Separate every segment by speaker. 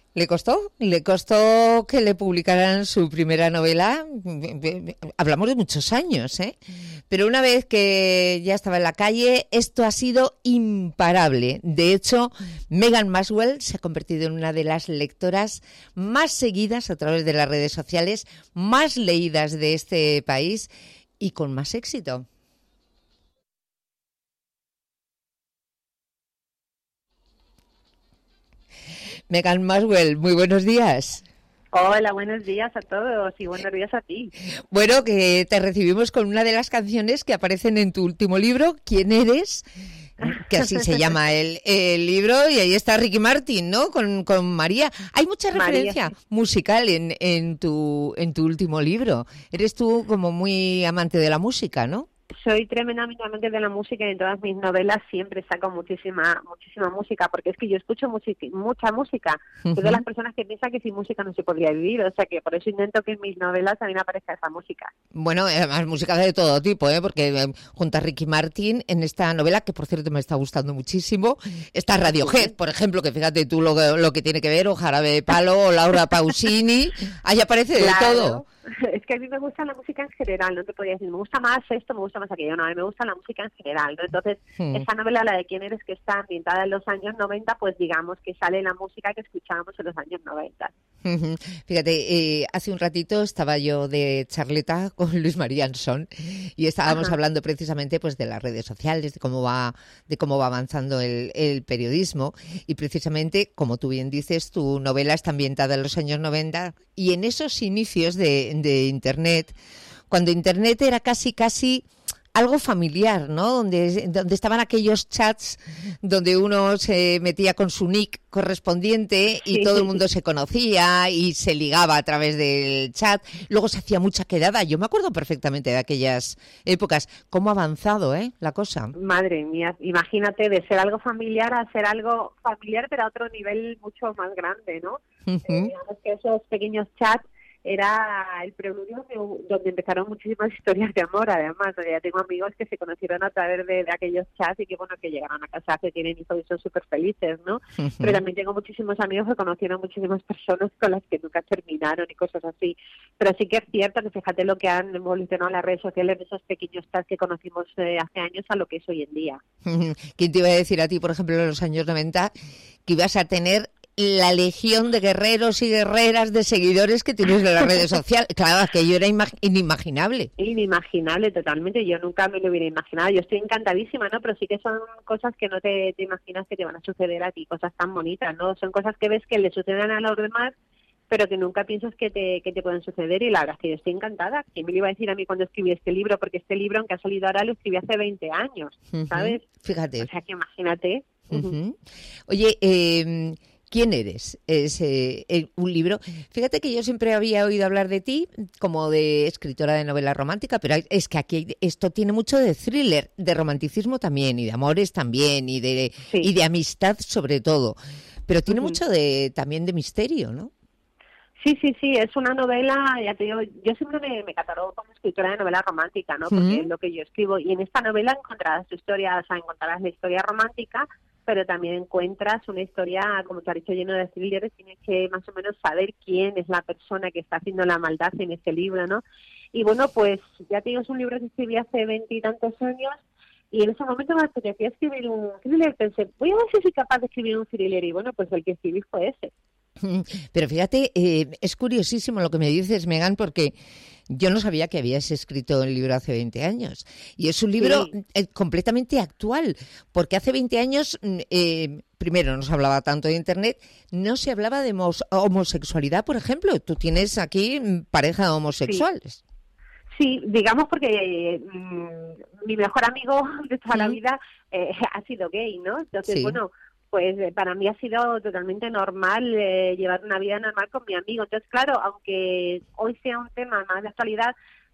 Speaker 1: ¿Le costó? ¿Le costó que le publicaran su primera novela? Hablamos de muchos años, ¿eh? Pero una vez que ya estaba en la calle, esto ha sido imparable. De hecho, Meghan Maxwell se ha convertido en una de las lectoras más seguidas a través de las redes sociales, más leídas de este país y con más éxito. Meghan Maxwell, muy buenos días.
Speaker 2: Hola, buenos días a todos y buenos días a ti.
Speaker 1: Bueno, que te recibimos con una de las canciones que aparecen en tu último libro, ¿Quién eres? Que así se llama el libro, y ahí está Ricky Martin, ¿no? Con María. Hay mucha referencia
Speaker 2: María, sí.
Speaker 1: musical en tu último libro. Eres tú como muy amante de la música, ¿no?
Speaker 2: Soy tremendamente amante de la música y en todas mis novelas siempre saco muchísima música, porque es que yo escucho mucha música. Soy de las personas que piensan que sin música no se podría vivir, o sea que por eso intento que en mis novelas también aparezca esa música.
Speaker 1: Bueno, además música de todo tipo, ¿eh? Porque junto a Ricky Martin en esta novela, que por cierto me está gustando muchísimo, está Radiohead, por ejemplo, que fíjate tú lo que tiene que ver, o Jarabe de Palo, o Laura Pausini, ahí aparece de todo.
Speaker 2: Es que a mí me gusta la música en general, no te podría decir, me gusta más esto, me gusta más aquello, no, a mí me gusta la música en general, ¿no? Entonces, esa novela, la de Quién eres, que está ambientada en los años 90, pues digamos que sale la música que escuchábamos en los años 90.
Speaker 1: Fíjate, hace un ratito estaba yo de charleta con Luis María Ansón y estábamos hablando precisamente pues de las redes sociales, de cómo va avanzando el periodismo, y precisamente, como tú bien dices, tu novela está ambientada en los años 90 y en esos inicios de Internet, cuando Internet era casi algo familiar, ¿no? Donde estaban aquellos chats donde uno se metía con su nick correspondiente y todo el mundo se conocía y se ligaba a través del chat. Luego se hacía mucha quedada. Yo me acuerdo perfectamente de aquellas épocas. ¿Cómo ha avanzado, la cosa?
Speaker 2: Madre mía, imagínate de ser algo familiar a ser algo familiar, pero a otro nivel mucho más grande, ¿no? Digamos que esos pequeños chats era el preludio donde empezaron muchísimas historias de amor, además. Ya tengo amigos que se conocieron a través de aquellos chats y que, bueno, que llegaron a casa, que tienen hijos y son súper felices, ¿no? Pero también tengo muchísimos amigos que conocieron muchísimas personas con las que nunca terminaron y cosas así. Pero sí que es cierto que fíjate lo que han evolucionado las redes sociales de esos pequeños chats que conocimos hace años a lo que es hoy en día.
Speaker 1: ¿Quién te iba a decir a ti, por ejemplo, en los años 90, que ibas a tener la legión de guerreros y guerreras de seguidores que tienes en las redes sociales? Claro, aquello era inimaginable.
Speaker 2: Inimaginable totalmente, yo nunca me lo hubiera imaginado. Yo estoy encantadísima, ¿no? Pero sí que son cosas que no te imaginas que te van a suceder a ti, cosas tan bonitas, ¿no? Son cosas que ves que le suceden a los demás, pero que nunca piensas que te pueden suceder, y la verdad es que yo estoy encantada. ¿Quién me lo iba a decir a mí cuando escribí este libro? Porque este libro, aunque ha salido ahora, lo escribí hace 20 años, ¿sabes?
Speaker 1: Fíjate.
Speaker 2: O sea, que imagínate.
Speaker 1: Oye, ¿quién eres? Es un libro. Fíjate que yo siempre había oído hablar de ti como de escritora de novela romántica, pero es que aquí esto tiene mucho de thriller, de romanticismo también, y de amores también, y de amistad sobre todo. Pero tiene mucho también de misterio, ¿no?
Speaker 2: Sí, es una novela, ya te digo, yo siempre me catalogo como escritora de novela romántica, ¿no? Porque es lo que yo escribo, y en esta novela encontrarás tu historia, o sea, encontrarás la historia romántica, pero también encuentras una historia, como te has dicho, llena de thrillers. Tienes que más o menos saber quién es la persona que está haciendo la maldad en este libro, ¿no? Y bueno, pues ya te digo, es un libro que escribí hace 20 y tantos años, y en ese momento me apetecía escribir un thriller. Pensé, voy a ver si soy capaz de escribir un thriller, y bueno, pues el que escribí fue ese.
Speaker 1: Pero fíjate, es curiosísimo lo que me dices, Meghan, porque yo no sabía que habías escrito el libro hace 20 años. Y es un libro completamente actual, porque hace 20 años, primero, no se hablaba tanto de Internet, no se hablaba de homosexualidad, por ejemplo. Tú tienes aquí pareja de homosexuales.
Speaker 2: Sí, digamos porque mi mejor amigo de toda la vida ha sido gay, ¿no? Entonces, bueno, pues para mí ha sido totalmente normal llevar una vida normal con mi amigo. Entonces, claro, aunque hoy sea un tema más de actualidad,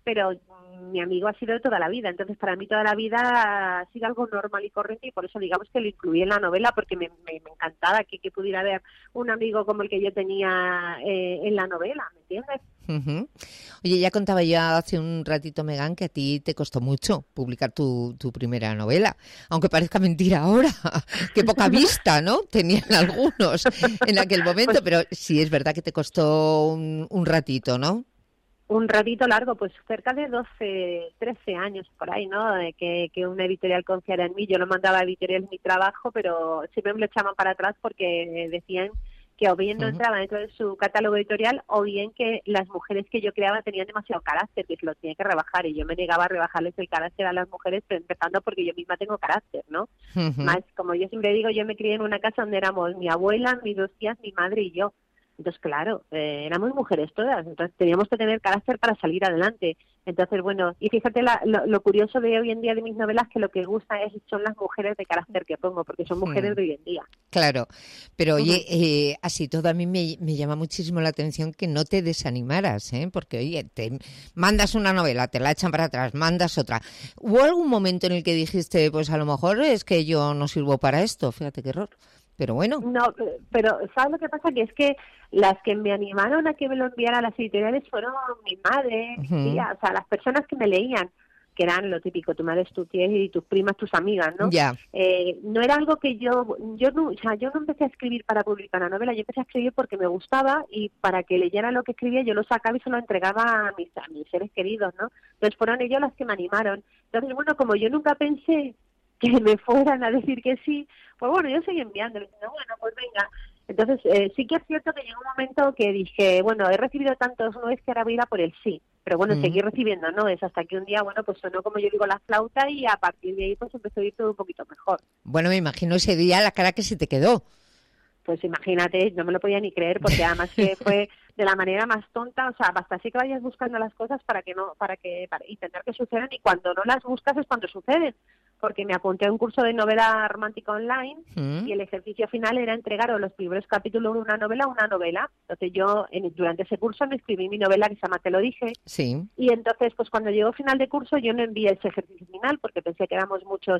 Speaker 2: pero mi amigo ha sido de toda la vida, entonces para mí toda la vida ha sido algo normal y corriente y por eso digamos que lo incluí en la novela porque me encantaba que pudiera haber un amigo como el que yo tenía en la novela, ¿me entiendes?
Speaker 1: Uh-huh. Oye, ya contaba yo hace un ratito, Megan, que a ti te costó mucho publicar tu primera novela, aunque parezca mentira ahora, qué poca vista, ¿no? Tenían algunos en aquel momento, pues, pero sí es verdad que te costó un ratito, ¿no?
Speaker 2: Un ratito largo, pues cerca de 12, 13 años por ahí, ¿no? Que una editorial confiara en mí. Yo no mandaba a editoriales mi trabajo, pero siempre me lo echaban para atrás porque decían que o bien no entraba dentro de su catálogo editorial o bien que las mujeres que yo creaba tenían demasiado carácter, que se lo tenía que rebajar y yo me negaba a rebajarles el carácter a las mujeres, pero empezando porque yo misma tengo carácter, ¿no? Más, como yo siempre digo, yo me crié en una casa donde éramos mi abuela, mis 2 tías, mi madre y yo. Entonces, claro, éramos mujeres todas, entonces teníamos que tener carácter para salir adelante. Entonces, bueno, y fíjate lo curioso de hoy en día de mis novelas, que lo que gusta son las mujeres de carácter que pongo, porque son mujeres de hoy en día.
Speaker 1: Claro, pero oye, así todo a mí me llama muchísimo la atención que no te desanimaras, porque oye, te mandas una novela, te la echan para atrás, mandas otra. ¿Hubo algún momento en el que dijiste, pues a lo mejor es que yo no sirvo para esto? Fíjate qué error. Pero bueno.
Speaker 2: No, pero ¿sabes lo que pasa? Que es que las que me animaron a que me lo enviara a las editoriales fueron mi madre, mi tía, o sea, las personas que me leían, que eran lo típico, tu madre es tu tía y tus primas, tus amigas, ¿no?
Speaker 1: Ya.
Speaker 2: No era algo que yo no empecé a escribir para publicar una novela, yo empecé a escribir porque me gustaba y para que leyeran lo que escribía yo lo sacaba y se lo entregaba a mis seres queridos, ¿no? Entonces fueron ellos las que me animaron. Entonces, bueno, como yo nunca pensé que me fueran a decir que sí, pues bueno, yo seguí enviándole, diciendo, bueno, pues venga. Entonces, sí que es cierto que llegó un momento que dije, bueno, he recibido tantos noes que ahora voy a ir a por el sí. Pero bueno, seguí recibiendo noes hasta que un día, bueno, pues sonó como yo digo la flauta y a partir de ahí pues empezó a ir todo un poquito mejor.
Speaker 1: Bueno, me imagino ese día la cara que se te quedó.
Speaker 2: Pues imagínate, no me lo podía ni creer porque además que fue de la manera más tonta, o sea, basta así que vayas buscando las cosas para intentar que sucedan y cuando no las buscas es cuando suceden. Porque me apunté a un curso de novela romántica online y el ejercicio final era entregar los primeros capítulos de una novela. Entonces yo durante ese curso me escribí mi novela que se llama Te lo dije.
Speaker 1: Sí.
Speaker 2: Y entonces pues cuando llegó final de curso yo no envié ese ejercicio final porque pensé que éramos muchos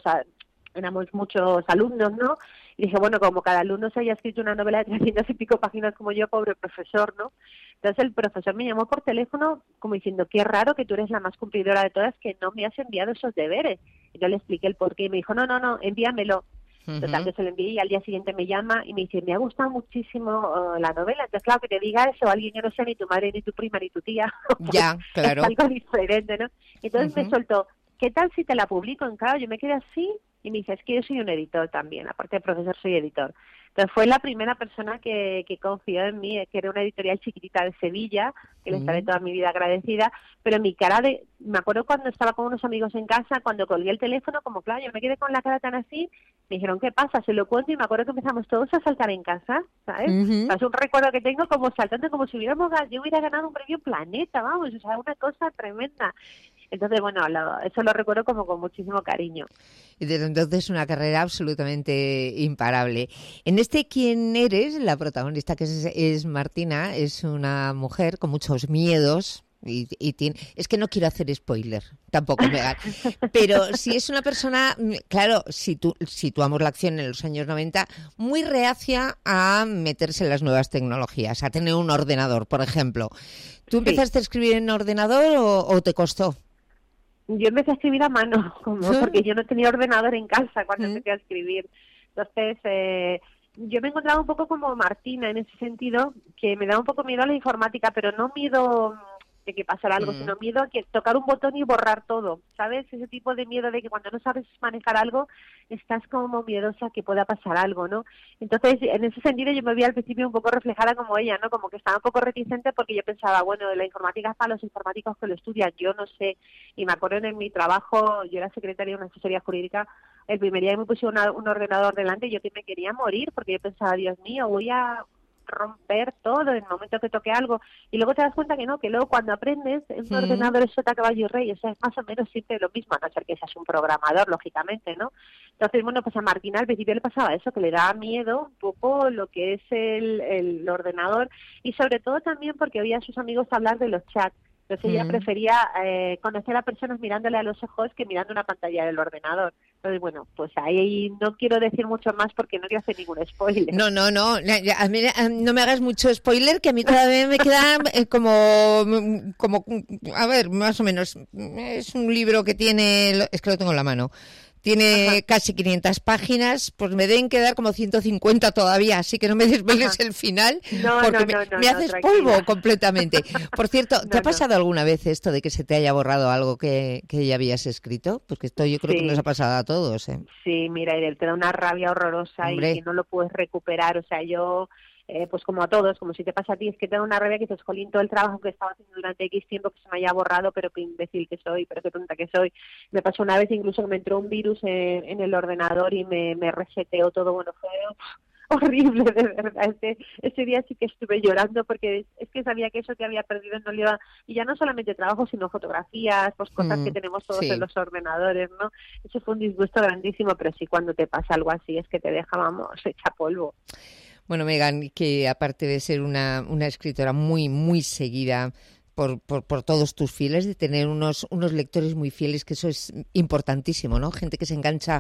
Speaker 2: alumnos, ¿no? Y dije, bueno, como cada alumno se haya escrito una novela de 300 y pico páginas como yo, pobre profesor, ¿no? Entonces el profesor me llamó por teléfono como diciendo, qué raro que tú eres la más cumplidora de todas, que no me has enviado esos deberes. Y yo le expliqué el porqué y me dijo, no, envíamelo. Total, que se lo envié y al día siguiente me llama y me dice, me ha gustado muchísimo la novela. Entonces, claro, que te diga eso, alguien que no sea ni tu madre, ni tu prima, ni tu tía.
Speaker 1: Ya, claro.
Speaker 2: Es algo diferente, ¿no? Entonces me soltó, ¿qué tal si te la publico? En claro, yo me quedé así y me dice, es que yo soy un editor también, aparte de profesor soy editor. Entonces fue la primera persona que confió en mí, que era una editorial chiquitita de Sevilla, que le estaré toda mi vida agradecida, pero mi cara me acuerdo cuando estaba con unos amigos en casa, cuando colgué el teléfono, como claro, yo me quedé con la cara tan así, me dijeron, ¿qué pasa? Se lo cuento y me acuerdo que empezamos todos a saltar en casa, ¿sabes? O sea, es un recuerdo que tengo como saltando, como si yo hubiera ganado un premio Planeta, vamos, o sea, una cosa tremenda. Entonces, bueno, eso lo recuerdo como con muchísimo cariño.
Speaker 1: Y desde entonces una carrera absolutamente imparable. En ¿Quién eres? La protagonista, que es Martina, es una mujer con muchos miedos. Y tiene, es que no quiero hacer spoiler, tampoco, Megan, pero si es una persona, claro, situamos la acción en los años 90, muy reacia a meterse en las nuevas tecnologías, a tener un ordenador, por ejemplo. ¿Tú empezaste a escribir en ordenador o te costó?
Speaker 2: Yo empecé a escribir a mano, porque yo no tenía ordenador en casa cuando empecé a escribir. Entonces, yo me encontraba un poco como Martina en ese sentido, que me da un poco miedo a la informática, pero no miedo de que pasara algo, sino miedo a que tocar un botón y borrar todo, ¿sabes? Ese tipo de miedo de que cuando no sabes manejar algo, estás como miedosa que pueda pasar algo, ¿no? Entonces, en ese sentido yo me vi al principio un poco reflejada como ella, ¿no? Como que estaba un poco reticente porque yo pensaba, bueno, la informática es para los informáticos que lo estudian, yo no sé. Y me acuerdo en mi trabajo, yo era secretaria de una asesoría jurídica, el primer día me pusieron un ordenador delante y yo que me quería morir porque yo pensaba, Dios mío, voy a romper todo en el momento que toque algo, y luego te das cuenta que no, que luego cuando aprendes en un ordenador es sota, caballo y rey, o sea, es más o menos siempre lo mismo, a no ser que seas un programador, lógicamente, ¿no? Entonces, bueno, pues a Martina al principio le pasaba eso, que le daba miedo un poco lo que es el ordenador, y sobre todo también porque oía a sus amigos hablar de los chats, Entonces ella prefería conocer a personas mirándole a los ojos que mirando una pantalla del ordenador. Entonces, bueno, pues ahí no quiero decir mucho más porque no quiero hacer ningún spoiler.
Speaker 1: No. A mí, no me hagas mucho spoiler, que a mí todavía me queda como, a ver, más o menos. Es un libro que tiene, es que lo tengo en la mano. Tiene casi 500 páginas, pues me deben quedar como 150 todavía, así que no me desveles el final, porque me haces polvo completamente. Por cierto, ¿te ha pasado alguna vez esto de que se te haya borrado algo que ya habías escrito? Porque esto yo creo que nos ha pasado a todos, ¿eh?
Speaker 2: Sí, mira, y te da una rabia horrorosa. Hombre. Y que no lo puedes recuperar. O sea, yo... pues como a todos, como si te pasa a ti, es que te da una rabia que dices, jolín, todo el trabajo que estaba haciendo durante X tiempo que se me haya borrado, pero qué imbécil que soy, pero qué tonta que soy. Me pasó una vez incluso que me entró un virus en el ordenador y me reseteó todo. Bueno, fue horrible, de verdad. Ese día sí que estuve llorando porque es que sabía que eso que había perdido no le iba... Y ya no solamente trabajo, sino fotografías, pues cosas que tenemos todos en los ordenadores, ¿no? Eso fue un disgusto grandísimo, pero sí, cuando te pasa algo así es que te deja, vamos, hecha polvo.
Speaker 1: Bueno, Megan, que aparte de ser una escritora muy, muy seguida por todos tus fieles, de tener unos lectores muy fieles, que eso es importantísimo, ¿no? Gente que se engancha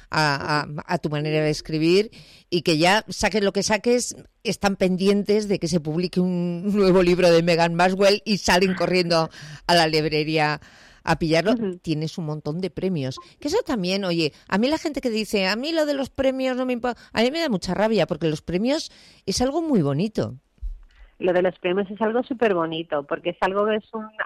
Speaker 1: a tu manera de escribir y que ya saques lo que saques, están pendientes de que se publique un nuevo libro de Megan Maswell y salen corriendo a la librería a pillarlo. Tienes un montón de premios. Que eso también, oye, a mí la gente que dice, a mí lo de los premios no me importa, a mí me da mucha rabia, porque los premios es algo muy bonito.
Speaker 2: Lo de los premios es algo súper bonito, porque es algo que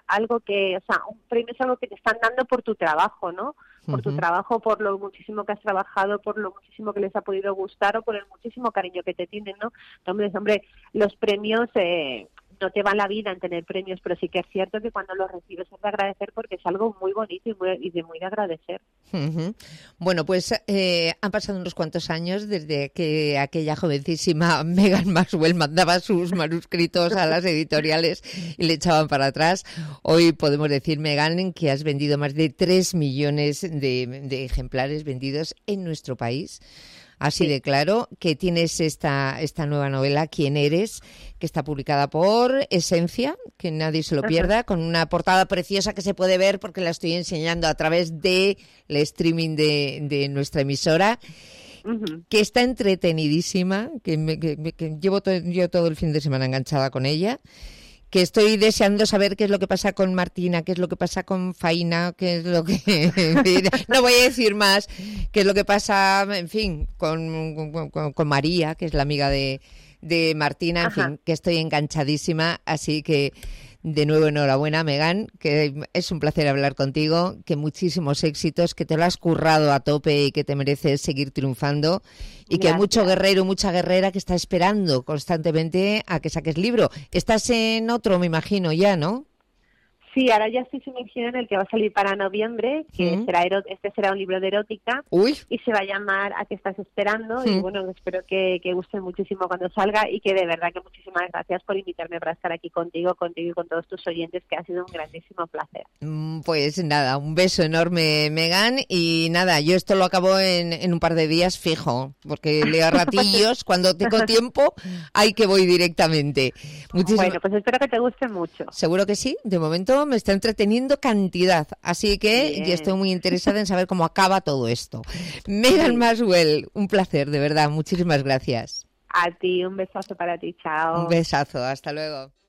Speaker 2: o sea, un premio es algo que te están dando por tu trabajo, ¿no? Por tu trabajo, por lo muchísimo que has trabajado, por lo muchísimo que les ha podido gustar o por el muchísimo cariño que te tienen, ¿no? Hombre, los premios... no te va la vida en tener premios, pero sí que es cierto que cuando los recibes es de agradecer porque es algo muy bonito y de muy de agradecer.
Speaker 1: Bueno, pues han pasado unos cuantos años desde que aquella jovencísima Megan Maswell mandaba sus manuscritos a las editoriales y le echaban para atrás. Hoy podemos decir, Megan, que has vendido más de 3 millones de ejemplares vendidos en nuestro país. Así de claro, que tienes esta nueva novela, ¿Quién eres?, que está publicada por Esencia, que nadie se lo pierda, con una portada preciosa que se puede ver porque la estoy enseñando a través del streaming de nuestra emisora, que está entretenidísima, que llevo todo el fin de semana enganchada con ella, que estoy deseando saber qué es lo que pasa con Martina, qué es lo que pasa con Faina, qué es lo que... no voy a decir más, qué es lo que pasa, en fin, con María, que es la amiga de Martina, en fin, que estoy enganchadísima, así que de nuevo enhorabuena, Megan, que es un placer hablar contigo, que muchísimos éxitos, que te lo has currado a tope y que te mereces seguir triunfando y que hay mucho guerrero, mucha guerrera que está esperando constantemente a que saques libro. Estás en otro, me imagino, ya, ¿no?
Speaker 2: Sí, ahora ya estoy sumergida en el que va a salir para noviembre, que será un libro de erótica.
Speaker 1: Uy.
Speaker 2: Y se va a llamar ¿A qué estás esperando? Y bueno, espero que guste muchísimo cuando salga y que de verdad que muchísimas gracias por invitarme para estar aquí contigo y con todos tus oyentes, que ha sido un grandísimo placer.
Speaker 1: Pues nada, un beso enorme, Megan, y nada, yo esto lo acabo en un par de días fijo, porque leo a ratillos, cuando tengo tiempo, ahí que voy directamente.
Speaker 2: Bueno, pues espero que te guste mucho.
Speaker 1: Seguro que sí, de momento me está entreteniendo cantidad, así que yo estoy muy interesada en saber cómo acaba todo esto. Megan Maswell, un placer, de verdad, muchísimas gracias.
Speaker 2: A ti, un besazo para ti, chao.
Speaker 1: Un besazo, hasta luego.